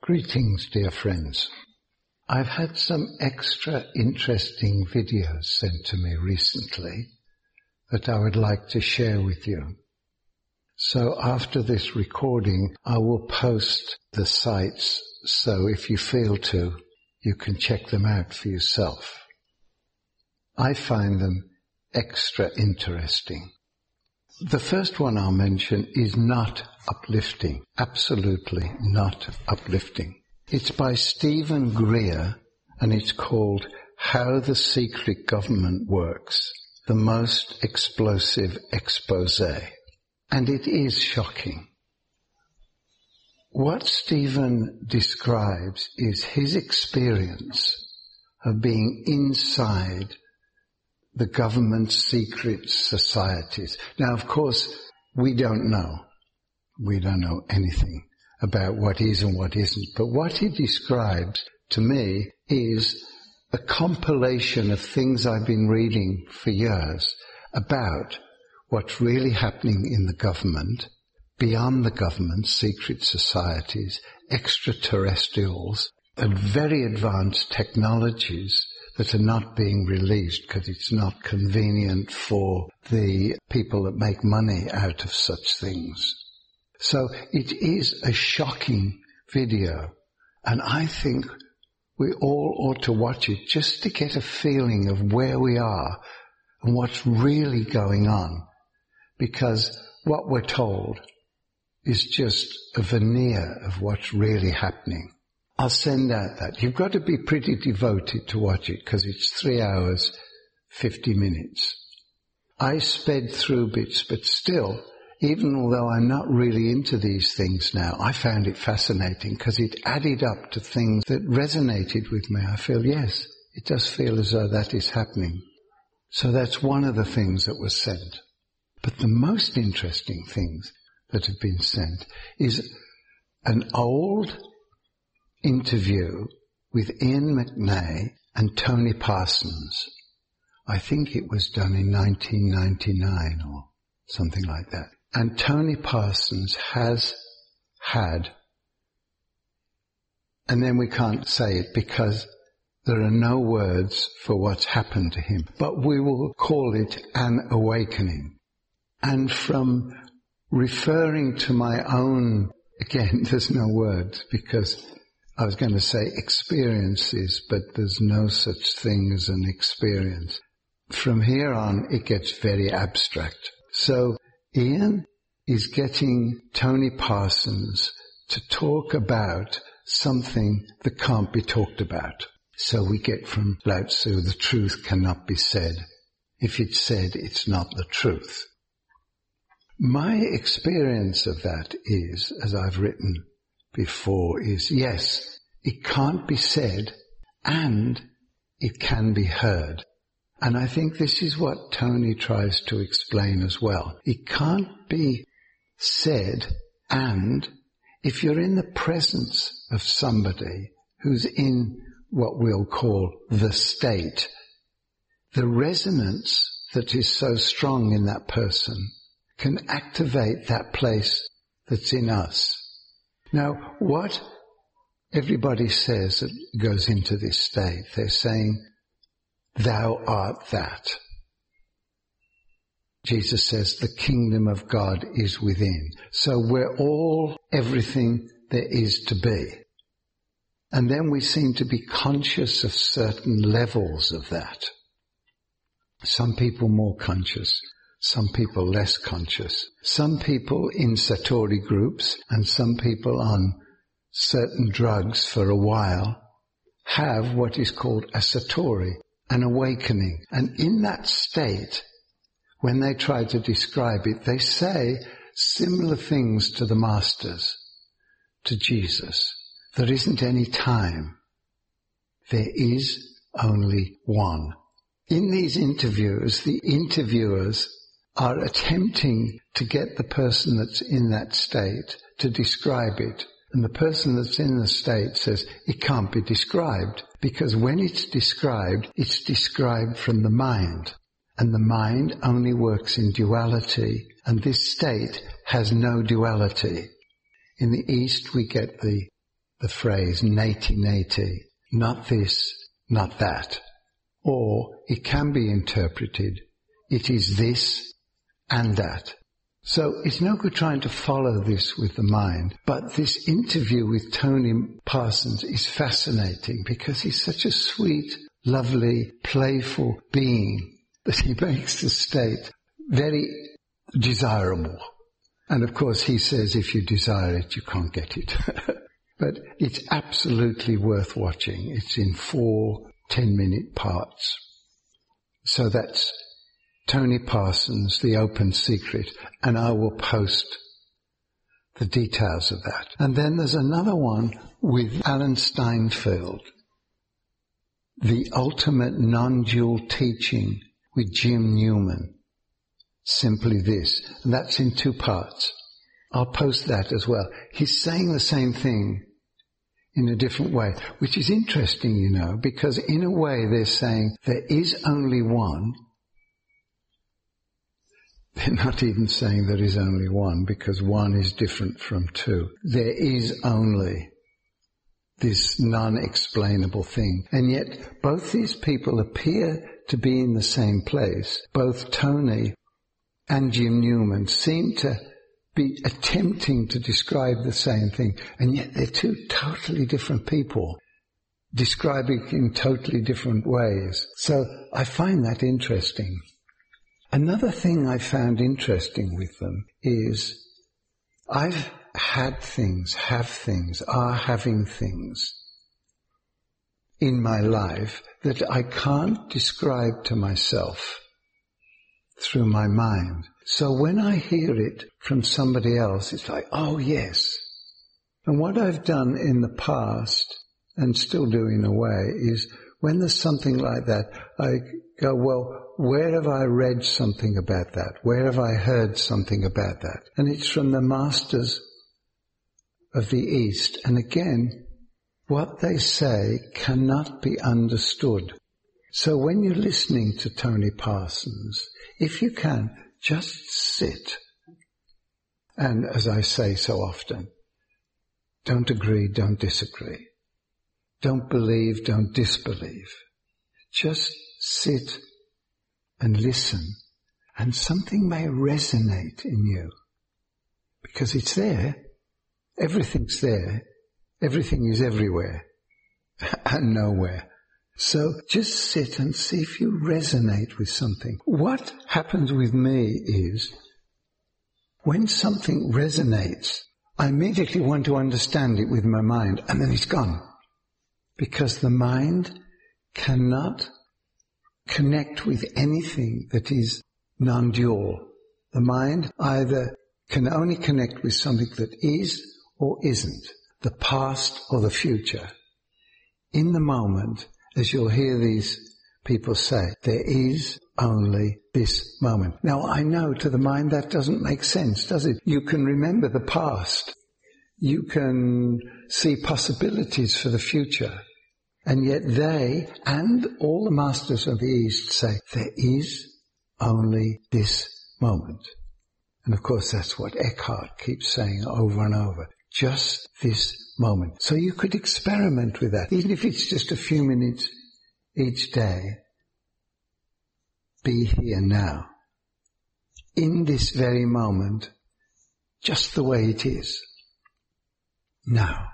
Greetings, dear friends. I've had some extra interesting videos sent to me recently that I would like to share with you. So after this recording, I will post the sites, so if you feel to, you can check them out for yourself. I find them extra interesting. The first one I'll mention is not uplifting, absolutely not uplifting. It's by Stephen Greer, and it's called How the Secret Government Works, the Most Explosive Expose. And it is shocking. What Stephen describes is his experience of being inside the government's secret societies. Now, of course, we don't know. We don't know anything about what is and what isn't. But what he describes to me is a compilation of things I've been reading for years about what's really happening in the government, beyond the government's secret societies, extraterrestrials, and very advanced technologies that are not being released because it's not convenient for the people that make money out of such things. So it is a shocking video, and I think we all ought to watch it just to get a feeling of where we are and what's really going on, because what we're told is just a veneer of what's really happening. I'll send out that. You've got to be pretty devoted to watch it because it's 3 hours, 50 minutes. I sped through bits, but still, even although I'm not really into these things now, I found it fascinating because it added up to things that resonated with me. I feel, yes, it does feel as though that is happening. So that's one of the things that was sent. But the most interesting things that have been sent is an old interview with Ian McNay and Tony Parsons. I think it was done in 1999 or something like that. And Tony Parsons has had, and then we can't say it because there are no words for what's happened to him, but we will call it an awakening. And from referring to my own, again, there's no words because I was going to say experiences, but there's no such thing as an experience. From here on, it gets very abstract. So Ian is getting Tony Parsons to talk about something that can't be talked about. So we get from Lao Tzu, the truth cannot be said. If it's said, it's not the truth. My experience of that is, as I've written before, is yes, it can't be said and it can be heard. And I think this is what Tony tries to explain as well. It can't be said, and if you're in the presence of somebody who's in what we'll call the state, the resonance that is so strong in that person can activate that place that's in us. Now, what everybody says that goes into this state, they're saying, thou art that. Jesus says the kingdom of God is within. So we're all everything there is to be. And then we seem to be conscious of certain levels of that. Some people more conscious, some people less conscious. Some people in Satori groups and some people on certain drugs for a while have what is called a Satori, an awakening. And in that state, when they try to describe it, they say similar things to the masters, to Jesus. There isn't any time. There is only one. In these interviews, the interviewers are attempting to get the person that's in that state to describe it. And the person that's in the state says it can't be described, because when it's described from the mind. And the mind only works in duality, and this state has no duality. In the East we get the the phrase neti neti, not this, not that. Or it can be interpreted, it is this and that. So it's no good trying to follow this with the mind, but this interview with Tony Parsons is fascinating because he's such a sweet, lovely, playful being that he makes the state very desirable. And of course he says if you desire it, you can't get it. But it's absolutely worth watching. It's in 4 10-minute parts. So that's Tony Parsons, The Open Secret, and I will post the details of that. And then there's another one with Alan Steinfeld, The Ultimate Non-Dual Teaching with Jim Newman. Simply this. And that's in 2 parts. I'll post that as well. He's saying the same thing in a different way, which is interesting, you know, because in a way they're saying there is only one. They're not even saying there is only one, because one is different from 2. There is only this non-explainable thing. And yet both these people appear to be in the same place. Both Tony and Jim Newman seem to be attempting to describe the same thing, and yet they're 2 totally different people, describing in totally different ways. So I find that interesting. Another thing I found interesting with them is I've had things, have things, are having things in my life that I can't describe to myself through my mind. So when I hear it from somebody else, it's like, oh yes. And what I've done in the past, and still do in a way, is when there's something like that, I go, well, where have I read something about that? Where have I heard something about that? And it's from the masters of the East. And again, what they say cannot be understood. So when you're listening to Tony Parsons, if you can, just sit. And as I say so often, don't agree, don't disagree. Don't believe, don't disbelieve. Just sit and listen, and something may resonate in you. Because it's there. Everything's there. Everything is everywhere and nowhere. So just sit and see if you resonate with something. What happens with me is, when something resonates, I immediately want to understand it with my mind, and then it's gone. Because the mind cannot connect with anything that is non-dual. The mind either can only connect with something that is or isn't, the past or the future. In the moment, as you'll hear these people say, there is only this moment. Now, I know to the mind that doesn't make sense, does it? You can remember the past. You can see possibilities for the future. And yet they and all the masters of the East say, there is only this moment. And of course, that's what Eckhart keeps saying over and over. Just this moment. So you could experiment with that, even if it's just a few minutes each day. Be here now, in this very moment, just the way it is, now.